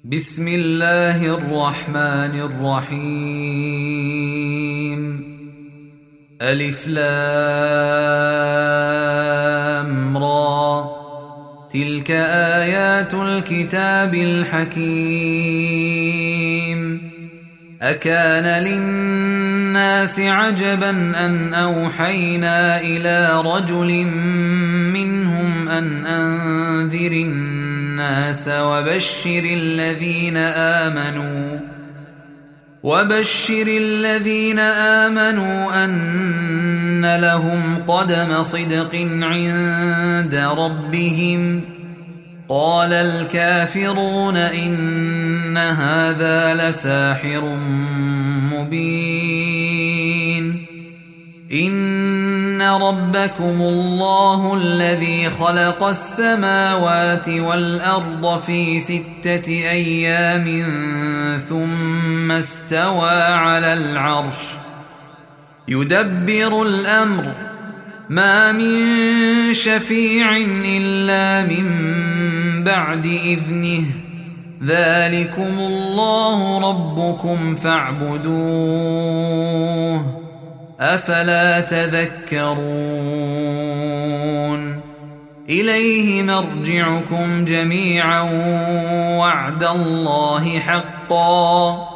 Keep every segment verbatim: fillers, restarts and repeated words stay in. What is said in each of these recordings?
بسم الله الرحمن الرحيم. ألف لام را، تلك آيات الكتاب الحكيم. أكان للناس عجبا أن أوحينا إلى رجل منهم أن أنذر الناس وبشر الذين آمنوا وبشر الذين آمنوا أن لهم قدم صدق عند ربهم. قال الكافرون إن هذا لساحر مبين. إن ربكم الله الذي خلق السماوات والأرض في ستة أيام ثم استوى على العرش يدبر الأمر، ما من شفيع إلا من بعد إذنه، ذلكم الله ربكم فاعبدوه، أفلا تذكرون. إليه مرجعكم جميعا وعد الله حقا،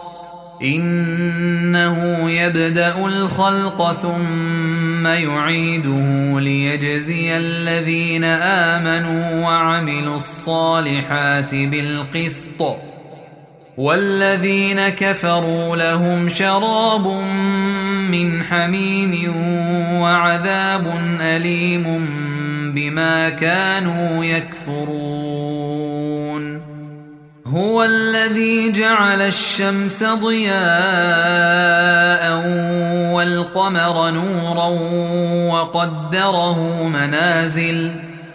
إنه يبدأ الخلق ثم يعيده ليجزي الذين آمنوا وعملوا الصالحات بالقسط، والذين كفروا لهم شراب من حميم وعذاب أليم بما كانوا يكفرون. هو الذي جعل الشمس ضياء والقمر نورا وقدره منازل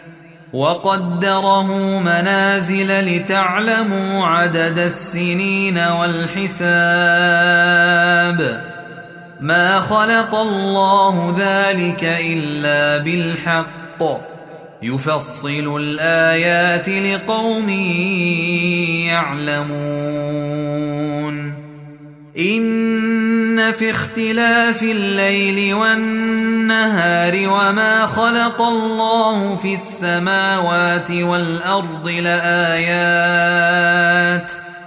وقدره منازل لتعلموا عدد السنين والحساب، ما خلق الله ذلك إلا بالحق، يفصل الآيات لقوم يعلمون. إن في اختلاف الليل والنهار وما خلق الله في السماوات والأرض لآيات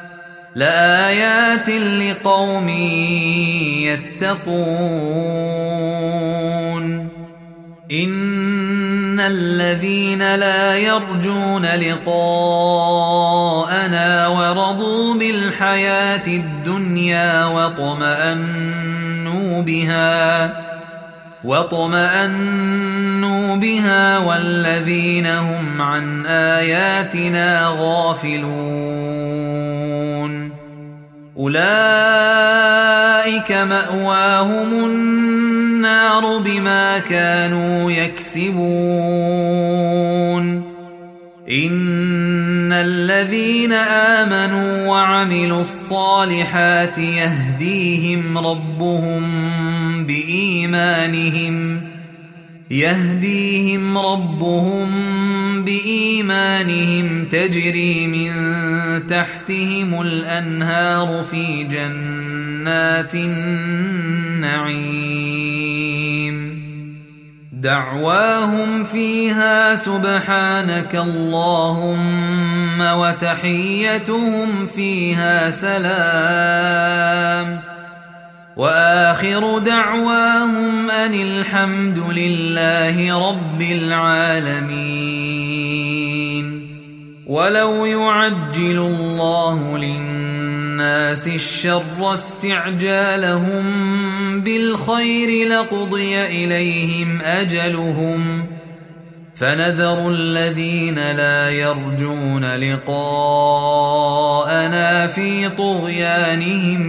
لآيات لقوم يتقون. إن الذين لا يرجون لقاءنا ورضوا بالحياة الدنيا واطمأنوا بها واطمأنوا بها والذين هم عن آياتنا غافلون، أولئك مأواهم النار بما كانوا يكسبون. إن الذين آمنوا وعملوا الصالحات يهديهم ربهم بإيمانهم يهديهم ربهم بإيمانهم تجري من تحتهم الأنهار في جنات النعيم، دعواهم فيها سبحانك اللهم وتحيتهم فيها سلام، وآخر دعواهم أن الحمد لله رب العالمين. ولو يعجل الله للناس الشر استعجالهم بالخير لقضي إليهم أجلهم، فنذر الذين لا يرجون لقاءنا في طغيانهم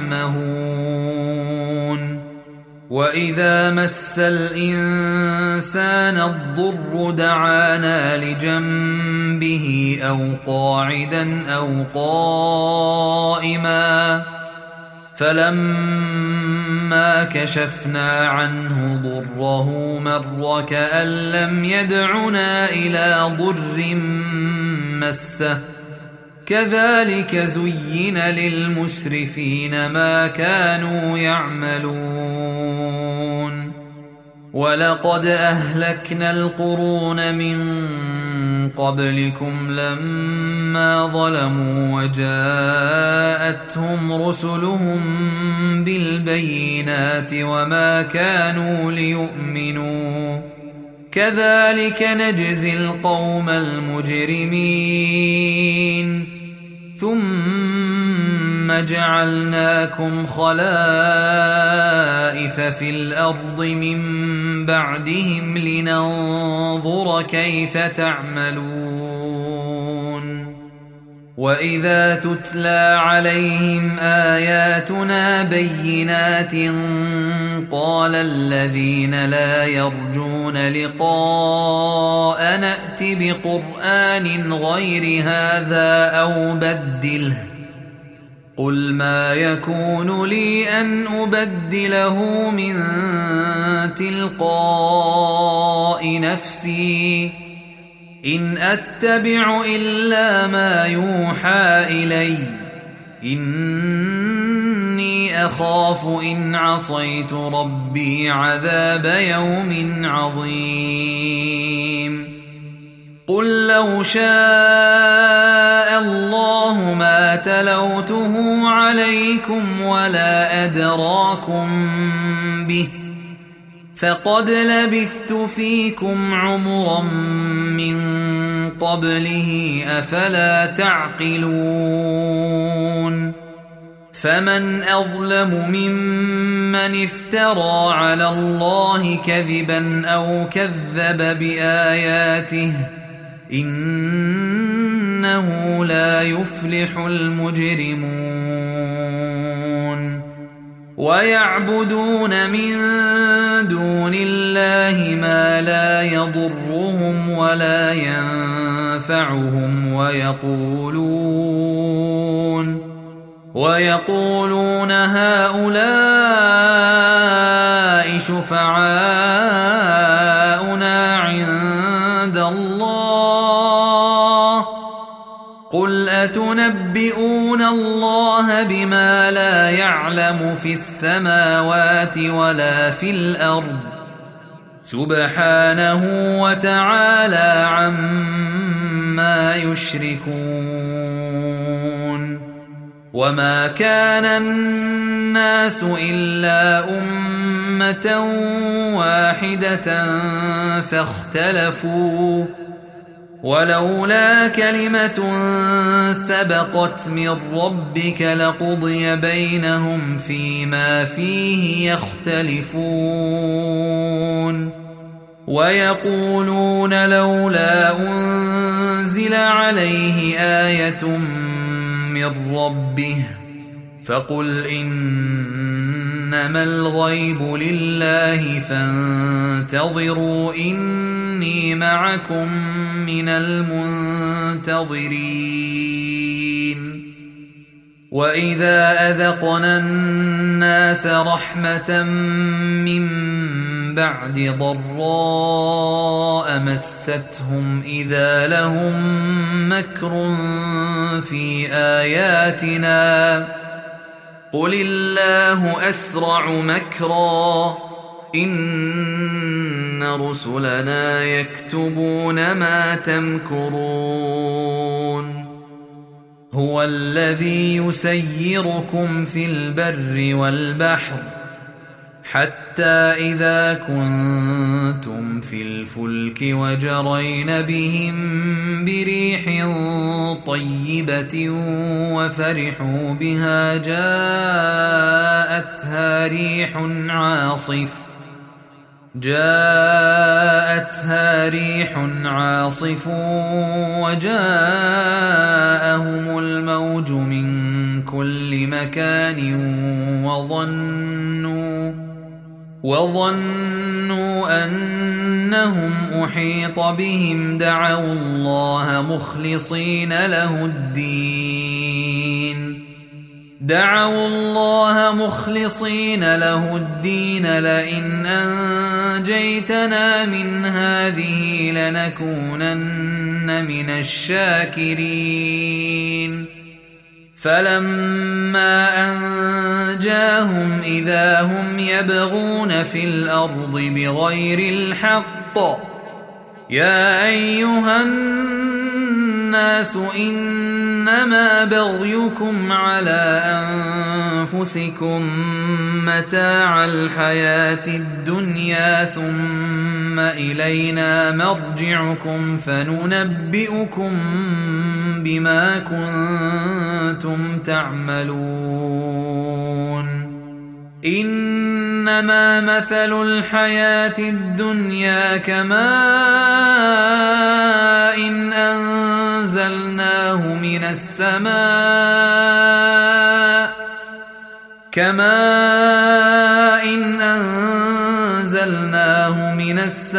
يعمهون. وإذا مس الإنسان الضر دعانا لجنبه أو قاعدا أو قائما، فلما كشفنا عنه ضره مر كأن لم يدعنا إلى ضر مسه كذلك زين للمسرفين ما كانوا يعملون ولقد أهلكنا القرون من قبلكم لما ظلموا وجاءتهم رسلهم بالبينات وما كانوا ليؤمنوا كذلك نجزي القوم المجرمين ثم جعلناكم خلائف في الأرض من بعدهم لننظر كيف تعملون وإذا تتلى عليهم آياتنا بينات قال الذين لا يرجون لقاء نأت بقرآن غير هذا أو بدله قل ما يكون لي أن أبدله من تلقاء نفسي إن أتبع إلا ما يوحى إلي إني أخاف إن عصيت ربي عذاب يوم عظيم قل لو شاء الله ما تلوته عليكم ولا أدراكم به فقد لبثت فيكم عمرا من قبله أفلا تعقلون فمن أظلم ممن افترى على الله كذبا أو كذب بآياته إنه لا يفلح المجرمون ويعبدون من دون الله ما لا يضرهم ولا ينفعهم ويقولون ويقولون هؤلاء شفعاؤنا عند الله قل أتنبئون الله بما لا يعلم في السماوات ولا في الأرض سبحانه وتعالى عما يشركون وما كان الناس إلا أمة واحدة فاختلفوا ولولا كلمة سبقت من ربك لقضي بينهم فيما فيه يختلفون ويقولون لولا أنزل عليه آية من ربه فقل إنما الغيب لله فانتظروا إني معكم من المنتظرين وإذا أذقنا الناس رحمة من بعد ضراء مستهم إذا لهم مكر في آياتنا قل الله أسرع مكرا إن رسلنا يكتبون ما تمكرون هو الذي يسيركم في البر والبحر حتى إذا كنتم في الفلك وجرين بهم بريح طيبة وفرحوا بها جاءتها ريح عاصف جاءتها ريح عاصف وجاءهم الموج من كل مكان وظنوا وظنوا أنهم أحيط بهم دعوا الله مخلصين له الدين دعوا الله مخلصين له الدين لئن أنجيتنا من هذه لنكونن من الشاكرين فلما أنجاهم إذا هم يبغون في الأرض بغير الحق يا أيها الناس إنما بغيكم على أنفسكم متاع الحياة الدنيا ثم إلينا مرجعكم فننبئكم بما كنتم تعملون إنما مثل الحياة الدنيا كماء إن أنزلناه من السماء كماء إن أنزلناه من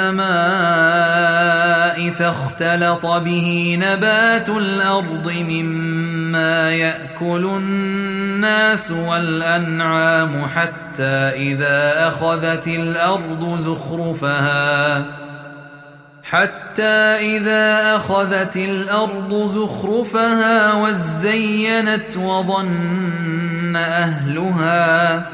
السماء فاختلط به نبات الأرض مما يأكل الناس والأنعام حتى إذا أخذت الأرض زخرفها حتى إذا أخذت الأرض زخرفها وزينت وظن أهلها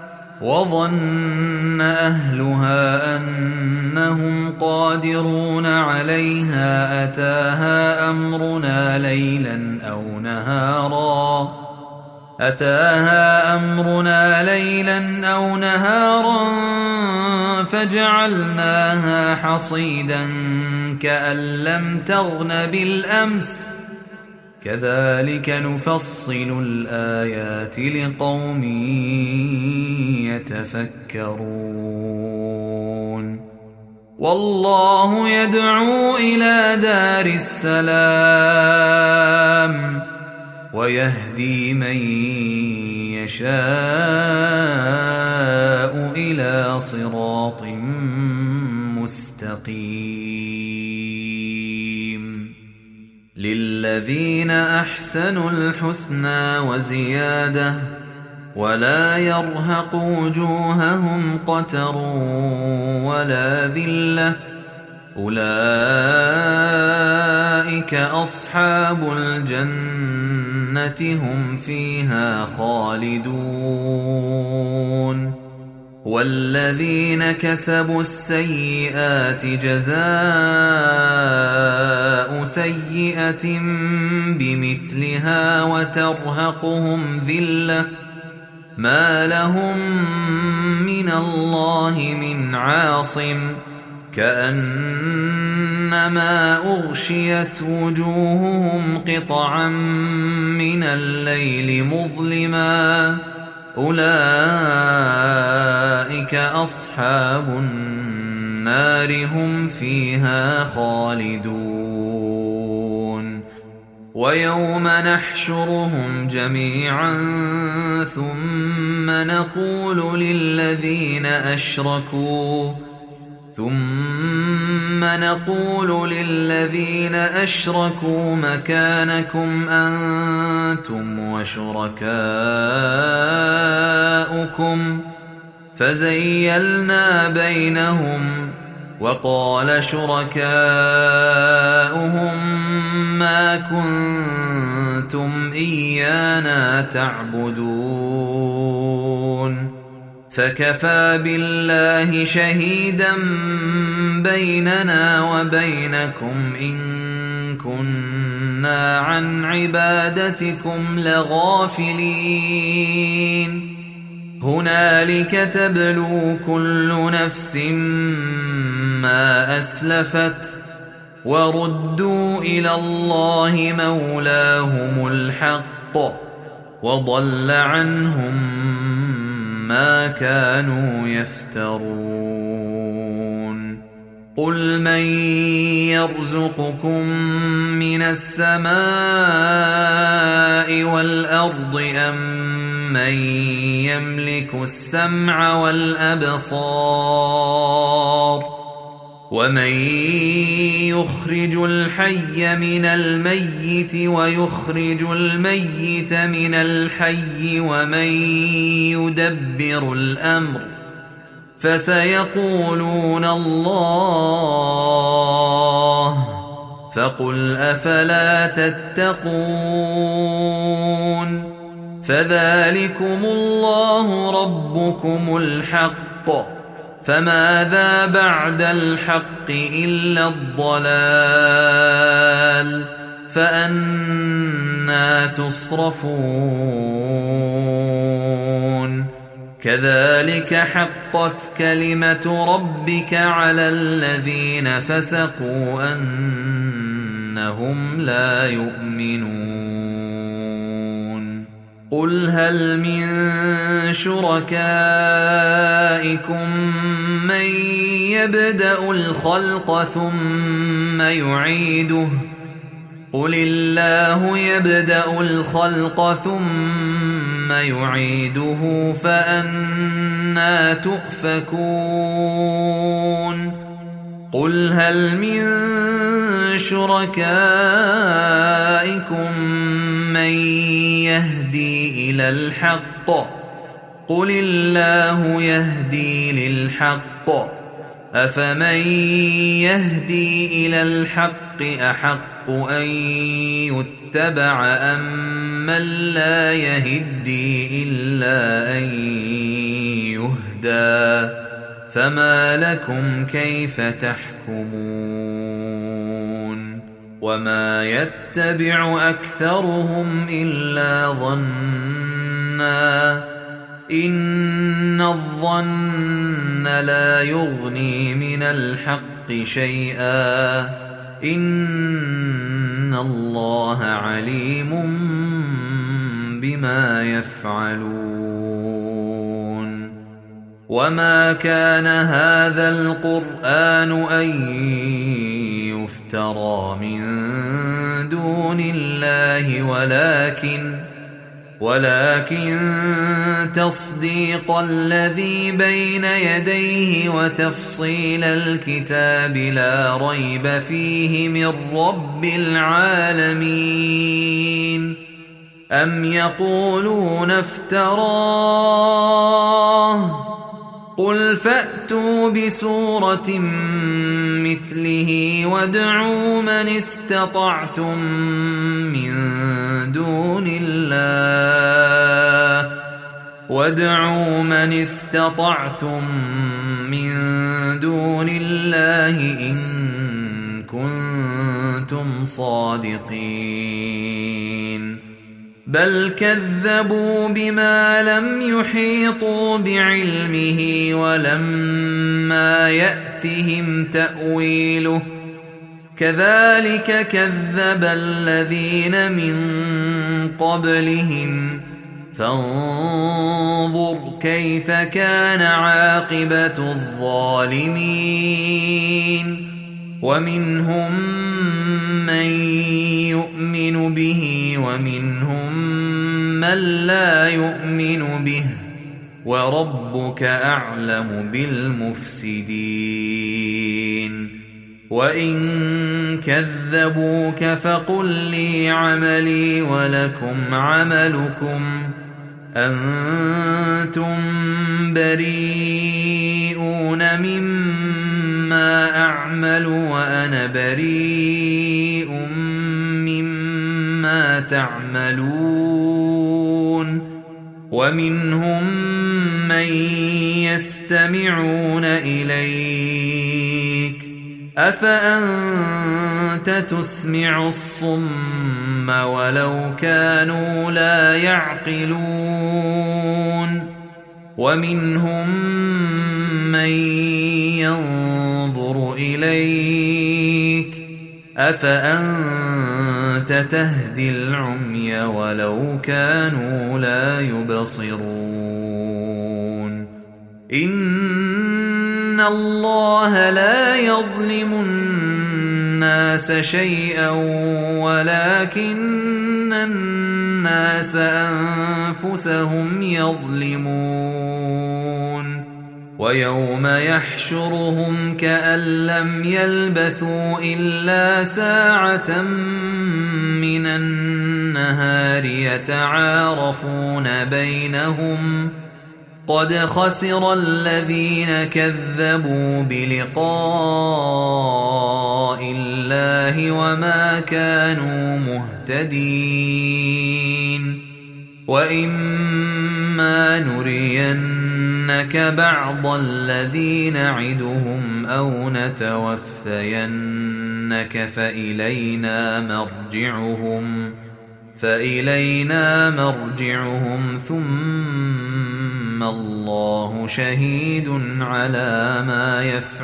وظن أهلها أنهم قادرون عليها أتاها أمرنا ليلا أو نهارا أتاها أمرنا ليلا أو نهارا فجعلناها حصيدا كأن لم تغن بالأمس كذلك نفصل الآيات لقوم يتفكرون والله يدعو إلى دار السلام ويهدي من يشاء إلى صراط مستقيم للذين أحسنوا الحسنى وزيادة ولا يرهق وجوههم قتر ولا ذلة أولئك أصحاب الجنة هم فيها خالدون والذين كسبوا السيئات جزاء سيئة بمثلها وترهقهم ذلة ما لهم من الله من عاصم كأنما أغشيت وجوههم قطعا من الليل مظلما أولئك أصحاب النار هم فيها خالدون ويوم نحشرهم جميعا ثم نقول للذين أشركوا ثم نقول للذين أشركوا مكانكم أنتم وشركاؤكم فزيلنا بينهم وقال شركاؤهم ما كنتم إيانا تعبدون فكفى بالله شهيدا بيننا وبينكم إن كنا عن عبادتكم لغافلين هنالك تبلو كل نفس ما أسلفت وردوا إلى الله مولاهم الحق وضل عنهم ما كانوا يفترون قل من يرزقكم من السماء والأرض أم من يملك السمع والأبصار ومن يخرج الحي من الميت ويخرج الميت من الحي ومن يدبر الأمر فسيقولون الله فقل أفلا تتقون فذلكم الله ربكم الحق فماذا بعد الحق إلا الضلال فأنى تصرفون كذلك حقت كلمة ربك على الذين فسقوا أنهم لا يؤمنون قل هل من شركائكم من يبدأ الخلق ثم يعيده قل الله يبدأ الخلق ثم يعيده فأنى تؤفكون قل هل من شركائكم من يهدي إلى الحق قل الله يهدي للحق أفمن يهدي إلى الحق أحق أن يتبع أم من لا يهدي إلا أن يهدى فما لكم كيف تحكمون وما يتبع أكثرهم إلا ظنّا إن الظن لا يغني من الحق شيئا إن الله عليم بما يفعلون وما كان هذا القرآن أن يفترى من دون الله ولكن ولكن تصديق الذي بين يديه وتفصيل الكتاب لا ريب فيه من رب العالمين أم يقولون افتراه قل فأتوا بسورة مثله وادعوا من استطعتم من دون الله وادعوا من استطعتم من دون الله إن كنتم صادقين بل كذبوا بما لم يحيطوا بعلمه ولما يأتهم تأويله كذلك كذب الذين من قبلهم فانظر كيف كان عاقبة الظالمين ومنهم من يؤمن به ومنهم من لا يؤمن به وربك أعلم بالمفسدين وإن كذبوك فقل لي عملي ولكم عملكم أنتم بريئون مما أعمل وأنا بريء مما تعملون ومنهم من يستمعون إليك أفأنت تسمع الصم ولو كانوا لا يعقلون ومنهم من ينظر إليك أفأنت تهدي العمي ولو كانوا لا يبصرون إن الله لا يظلم الناس شيئا ولكن الناس أنفسهم يظلمون ويوم يحشرهم كأن لم يلبثوا إلا ساعة من النهار يتعارفون بينهم قد خسر الذين كذبوا بلقاء الله وما كانوا مهتدين وإما نرينك بعض الذي نعدهم أو نتوفينك فإلينا مرجعهم فإلينا مرجعهم ثم الله شهيد على ما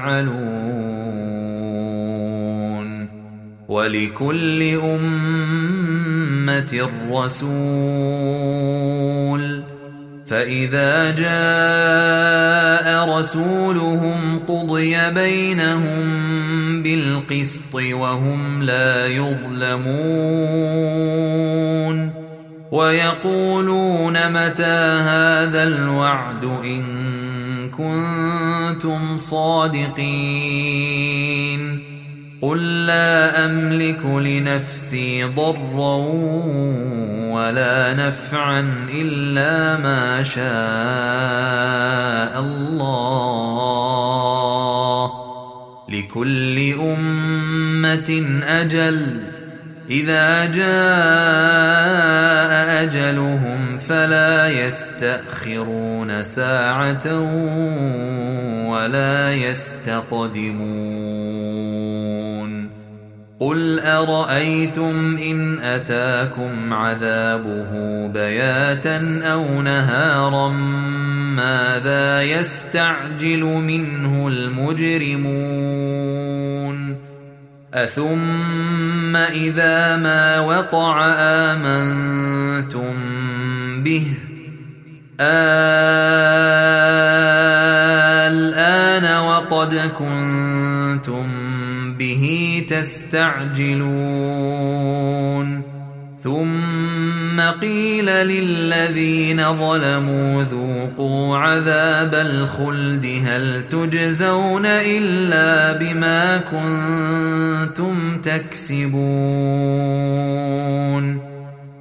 يفعلون ولكل أمة رسول فإذا جاء رسولهم قضي بينهم بالقسط وهم لا يظلمون ويقولون متى هذا الوعد إن كنتم صادقين قل لا أملك لنفسي ضرا ولا نفعا إلا ما شاء الله لكل أمة أجل إذا جاء أجلهم فلا يستأخرون ساعة ولا يستقدمون قل أرأيتم إن أتاكم عذابه بياتا أو نهارا ماذا يستعجل منه المجرمون أثم إذا ما وقع آمنتم به الآن وقد كنتم به تستعجلون ثم قيل للذين ظلموا ذوقوا عذاب الخلد هل تجزون إلا بما كنتم تكسبون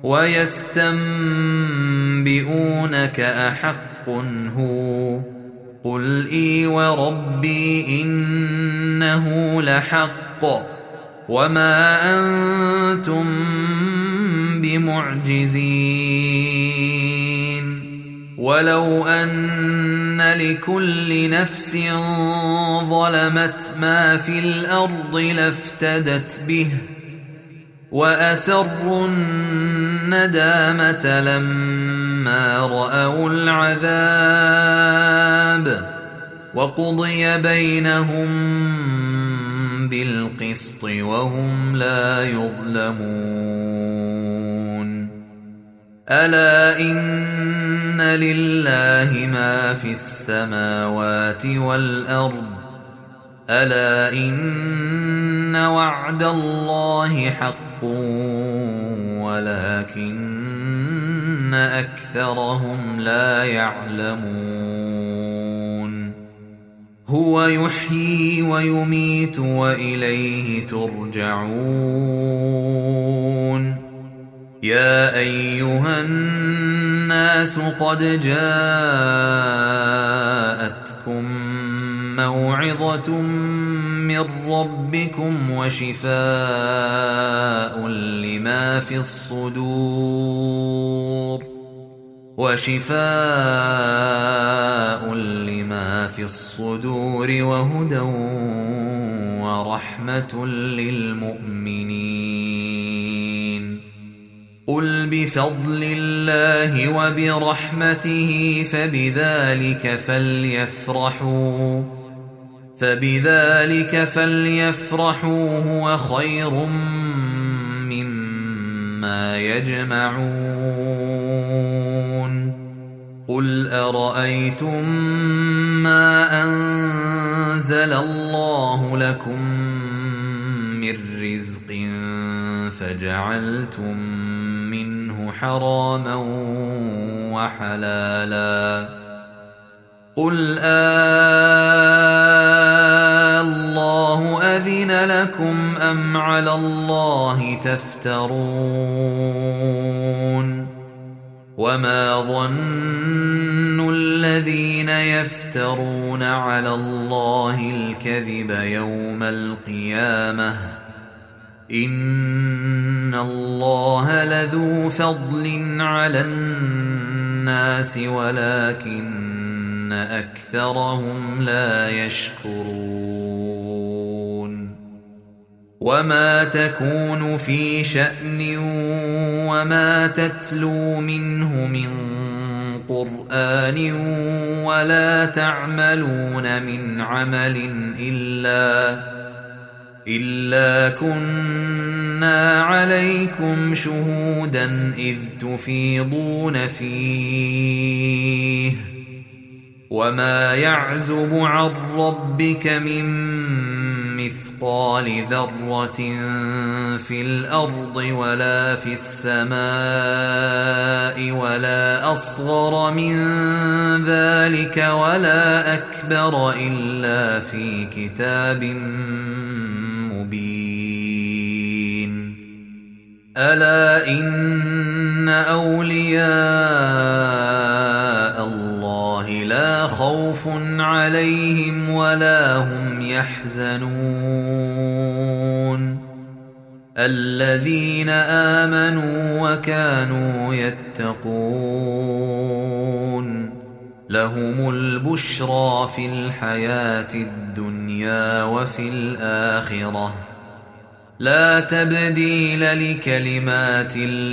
ويستنبئونك أحق هو قل إي وربي إنه لحق وما أنتم بمعجزين ولو أن لكل نفس ظلمت ما في الأرض لافتدت به وأسروا الندامة لما رأوا العذاب وقضي بينهم بالقسط وهم لا يظلمون ألا إن لله ما في السماوات والأرض ألا إن وعد الله حق ولكن أكثرهم لا يعلمون هو يحيي ويميت وإليه ترجعون يا أيها الناس قد جاءتكم موعظة من ربكم وشفاء لما في الصدور وشفاء لما في الصدور وهدى ورحمة للمؤمنين قل بفضل الله وبرحمته فبذلك فليفرحوا فبذلك فليفرحوا هو خير مما يجمعون قل أرأيتم ما أنزل الله لكم من رزق فجعلتم منه حراما وحلالا قل الله أذن لكم أم على الله تفترون وما ظن الذين يفترون على الله الكذب يوم القيامة إن الله لذو فضل على الناس ولكن أكثرهم لا يشكرون وما تكون في شأن وما تتلو منه من قرآن ولا تعملون من عمل إلا إلا كنا عليكم شهودا إذ تفيضون فيه وما يعزب عن ربك من مثقال ذرة في الأرض ولا في السماء ولا أصغر من ذلك ولا أكبر إلا في كتاب مبين ألا إن أولياء الله لا خوف عليهم ولا هم يحزنون الذين آمنوا وكانوا يتقون لهم البشرى في الحياة الدنيا وفي الآخرة لا تبديل لكلمات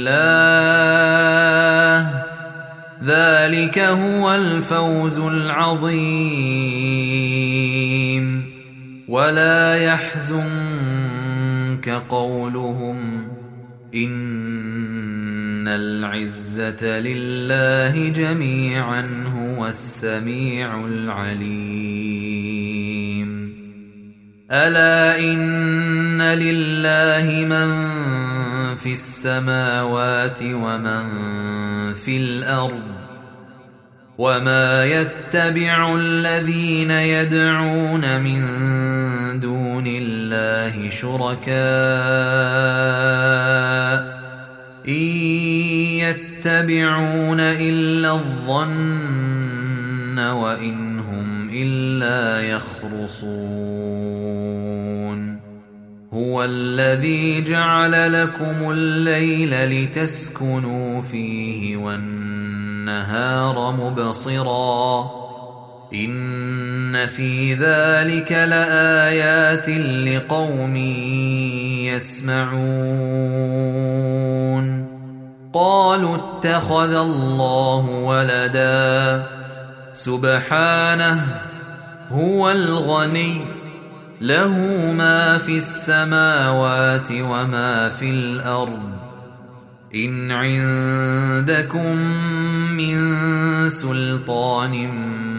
الله ذلك هو الفوز العظيم ولا يحزنك قولهم إن العزة لله جميعا هو السميع العليم ألا إن لله من في السماوات ومن في الأرض وما يتبع الذين يدعون من دون الله شركاء إن يتبعون إلا الظن وإن هم إلا يخرصون هو الذي جعل لكم الليل لتسكنوا فيه والنهار مبصرا إن في ذلك لآيات لقوم يسمعون قالوا اتخذ الله ولدا سبحانه هو الغني له ما في السماوات وما في الأرض إن عندكم من سلطان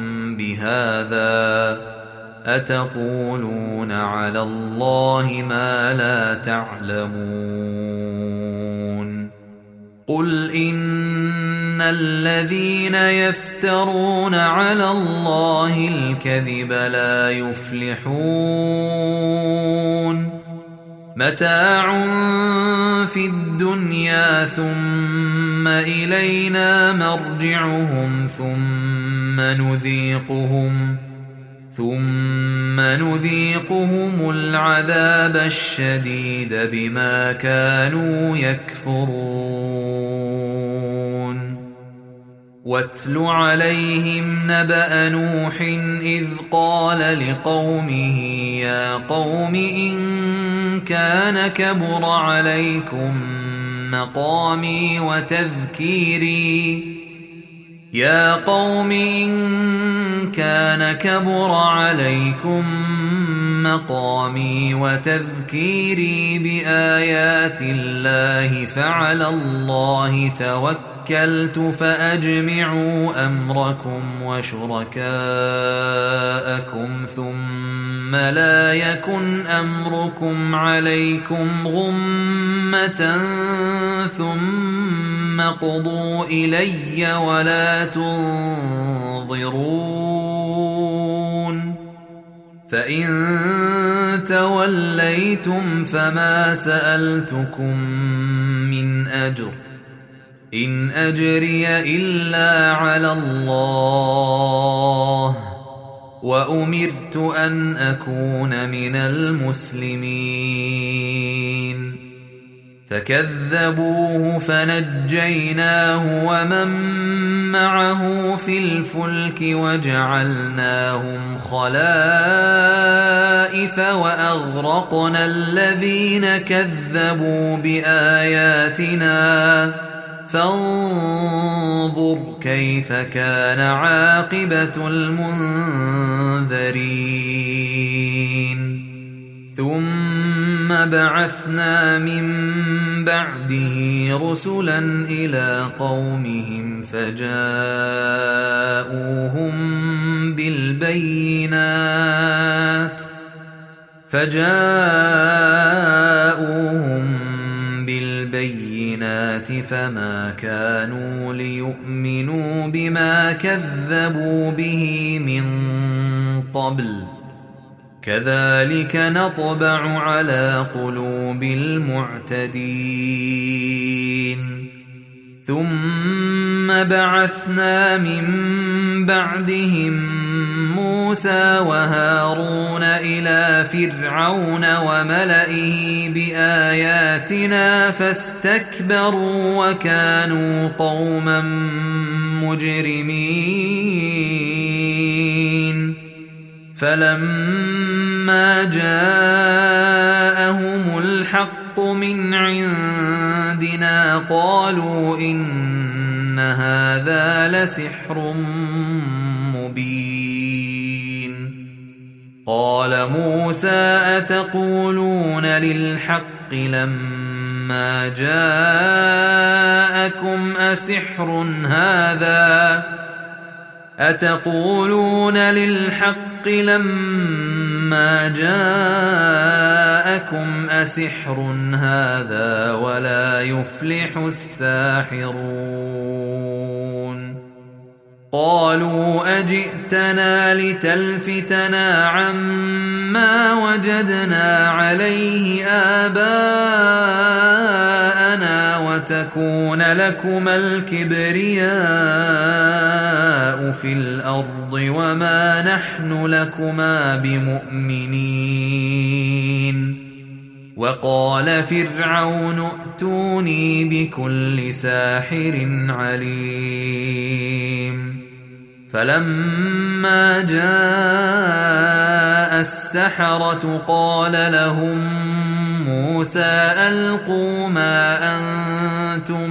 بهذا أتقولون على الله ما لا تعلمون قل إن الذين يفترون على الله الكذب لا يفلحون متاع في الدنيا ثم إلينا مرجعهم ثم نذيقهم ثم نذيقهم العذاب الشديد بما كانوا يكفرون واتل عليهم نبأ نوح إذ قال لقومه يا قوم إن كان كبر عليكم مقامي وتذكيري يا قوم إن كان كبر عليكم مقامي وتذكيري بآيات الله فعلى الله توكلت فأجمعوا أمركم وشركاءكم ثم لا يكن أمركم عليكم غمة ثم قضوا إلي ولا تنظرون فإن توليتم فما سألتكم من أجر إن أجري إلا على الله وأمرت أن أكون من المسلمين فكذبوه فنجيناه ومن معه في الفلك وجعلناهم خلائف وأغرقنا الذين كذبوا بآياتنا فانظر كيف كان عاقبة المنذرين ثم بعثنا من بعده رسلا إلى قومهم فجاءوهم بالبينات فجاءوهم بالبينات فما كانوا ليؤمنوا بما كذبوا به من قبل كذلك نطبع على قلوب المعتدين ثم بعثنا من بعدهم موسى وهارون إلى فرعون وملئه بآياتنا فاستكبروا وكانوا قوما مجرمين فلما جاءهم الحق من عندنا قالوا إن هذا لسحر مبين قال موسى أتقولون للحق لما جاءكم أسحر هذا أتقولون للحق لما جاءكم أسحر هذا ولا يفلح الساحرون قالوا أجئتنا لتلفتنا عما وجدنا عليه آباءنا وتكون لكما الكبرياء في الأرض وما نحن لكما بمؤمنين وقال فرعون ائتوني بكل ساحر عليم فلما جاء السحرة قال لهم موسى ألقوا ما أنتم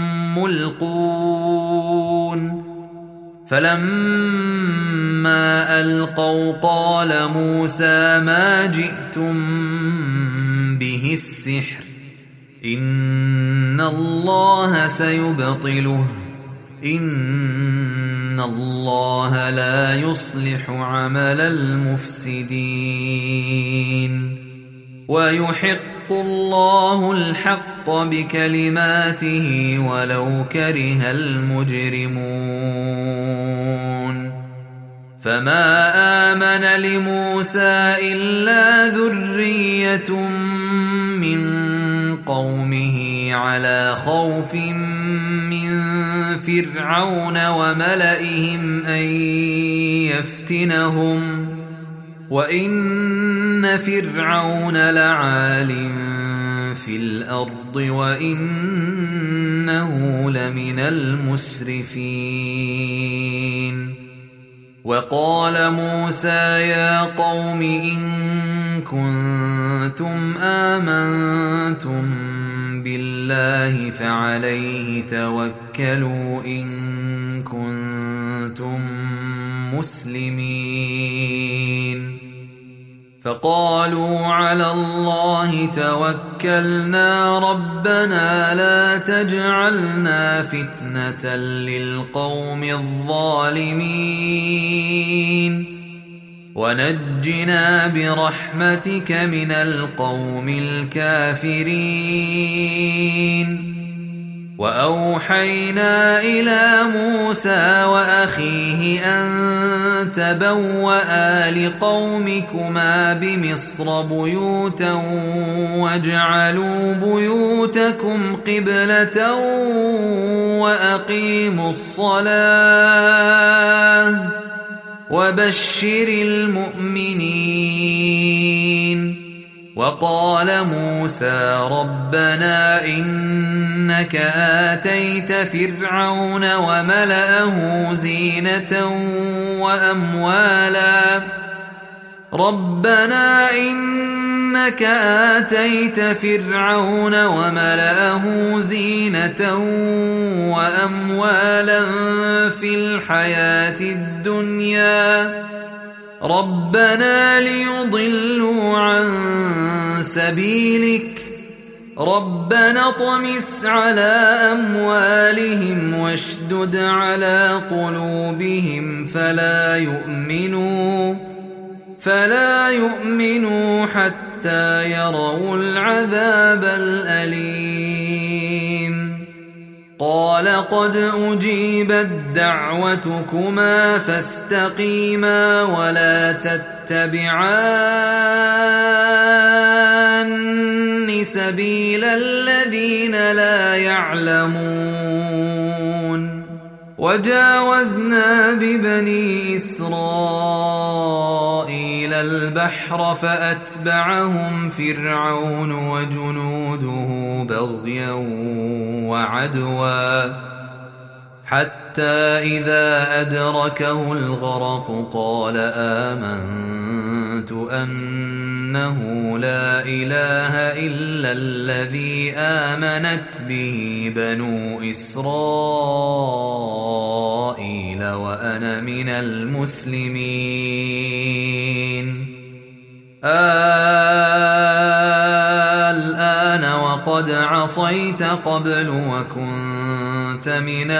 ملقون فلما ألقوا قال موسى ما جئتم به السحر إن الله سيبطله إن الله لا يصلح عمل المفسدين ويحق الله الحق بكلماته ولو كره المجرمون فما آمن لموسى إلا ذرية من قومه على خوف من فرعون وملئهم أن يفتنهم وإن فرعون لعال في الأرض وإنه لمن المسرفين وقال موسى يا قوم إن كنتم آمنتم بالله فعليه توكلوا إن كنتم مسلمين فقالوا على الله توكلنا ربنا لا تجعلنا فتنة للقوم الظالمين ونجنا برحمتك من القوم الكافرين وأوحينا إلى موسى وأخيه أن تبوأ لقومكما بمصر بيوتا واجعلوا بيوتكم قبلة وأقيموا الصلاة وبشر المؤمنين. وقال موسى ربنا إنك آتيت فرعون وملأه زينة وأموالا ربنا إنك آتيت فرعون وملأه زينة وأموالا في الحياة الدنيا ربنا ليضلوا عن سبيلك ربنا اطمس على أموالهم واشدد على قلوبهم فلا يؤمنوا فلا يؤمنوا حتى يروا العذاب الأليم. قال قد أجيبت دعوتكما فاستقيما ولا تتبعان سبيل الذين لا يعلمون. وجاوزنا ببني إسرائيل البحر فأتبعهم فرعون وجنوده بغيا وعدوا حتى إذا أدركه الغرق قال آمنت أنه لا إله إلا الذي آمنت به بنو إسرائيل وأنا من المسلمين. الآن وقد عصيت قبل وكنت من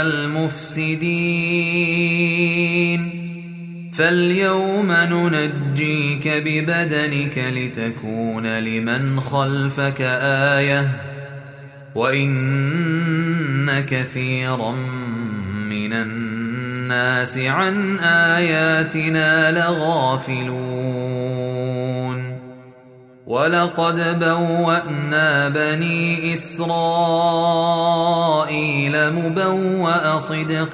المفسدين فاليوم ننجيك ببدنك لتكون لمن خلفك آية وإن كثيرا من الناس عن آياتنا لغافلون. ولقد بوأنا بني إسرائيل مبوأ صدق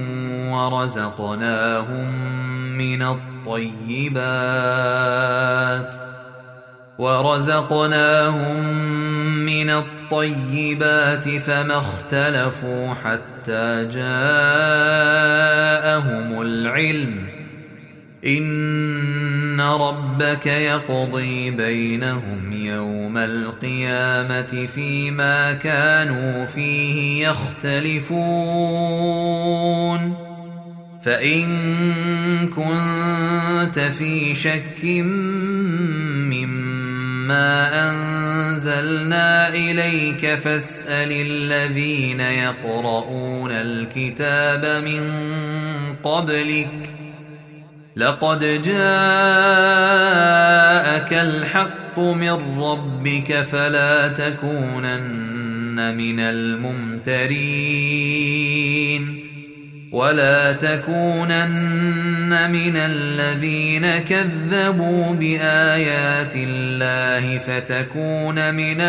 ورزقناهم من الطيبات ورزقناهم من الطيبات فما اختلفوا حتى جاءهم العلم إن ربك يقضي بينهم يوم القيامة فيما كانوا فيه يختلفون. فإن كنت في شك مما أنزلنا إليك فاسأل الذين يقرؤون الكتاب من قبلك لقد جاءك الحق من ربك فلا تكونن من الممترين ولا تكونن من الذين كذبوا بآيات الله فتكون من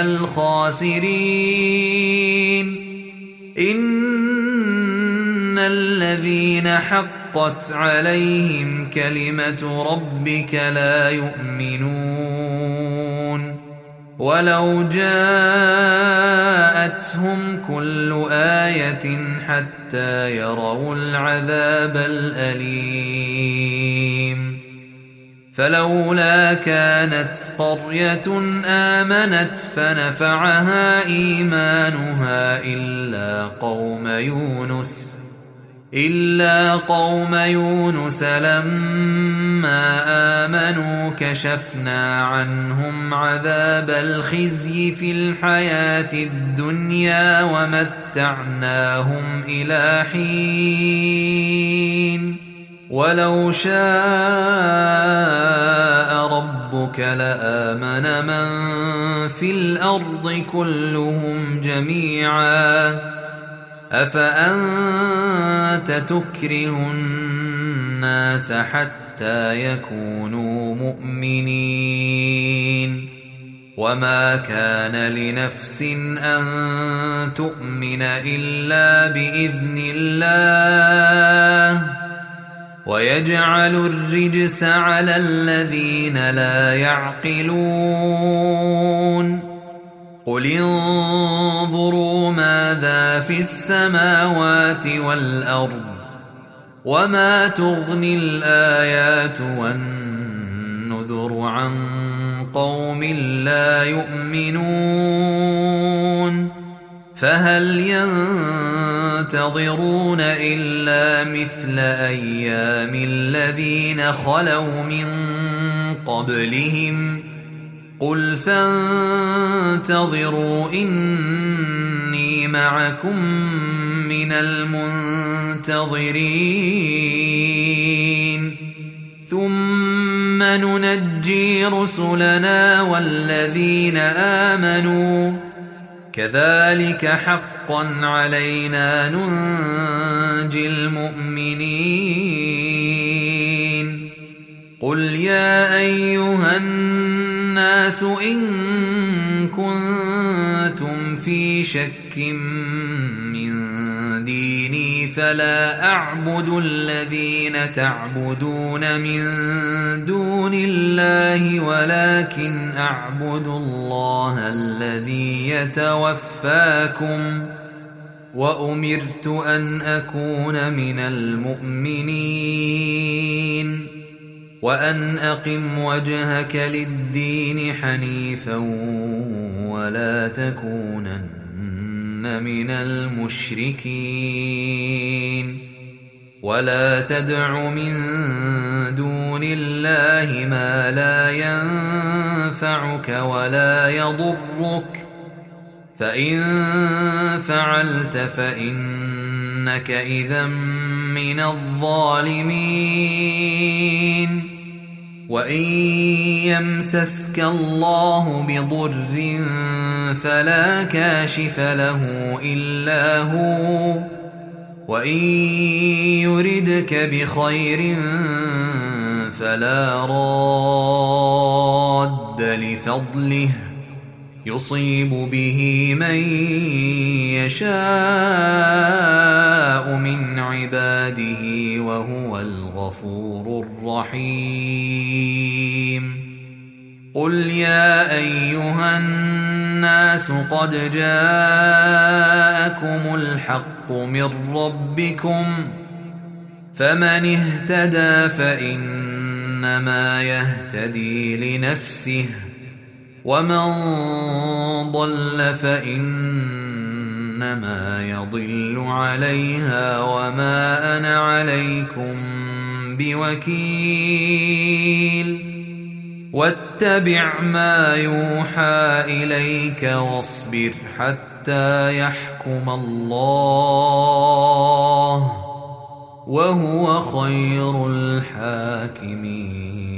الخاسرين. إن الذين حقت عليهم كلمة ربك لا يؤمنون ولو جاءتهم كل آية حتى يروا العذاب الأليم. فلولا كانت قرية آمنت فنفعها إيمانها إلا قوم يونس إلا قوم يونس لما آمنوا كشفنا عنهم عذاب الخزي في الحياة الدنيا ومتعناهم إلى حين ولو شاء ربك لآمن من في الأرض كلهم جميعا أفأنت تكره الناس حتى يكونوا مؤمنين وما كان لنفس أن تؤمن إلا بإذن الله ويجعل الرجس على الذين لا يعقلون قل انظروا ماذا في السماوات والأرض وما تغني الآيات والنذر عن قوم لا يؤمنون فهل ينتظرون إلا مثل أيام الذين خلوا من قبلهم قل فانتظروا إني معكم من المنتظرين ثم ننجي رسلنا والذين آمنوا كذلك حقا علينا ننجي المؤمنين قل يا أيها الناس إن كنتم في شك من ديني فلا أعبد الذين تعبدون من دون الله ولكن أعبد الله الذي يتوفاكم وأمرت أن أكون من المؤمنين وأن أقم وجهك للدين حنيفا ولا تكونن من المشركين ولا تدع من دون الله ما لا ينفعك ولا يضرك فإن فعلت فإنك إذا من الظالمين وإن يمسسك الله بضر فلا كاشف له إلا هو وإن يردك بخير فلا راد لفضله يصيب به من يشاء من عباده وهو الغفور الرحيم قل يا أيها الناس قد جاءكم الحق من ربكم فمن اهتدى فإنما يهتدي لنفسه ومن ضل فإنما يضل عليها وما أنا عليكم بوكيل واتبع ما يوحى إليك واصبر حتى يحكم الله وهو خير الحاكمين.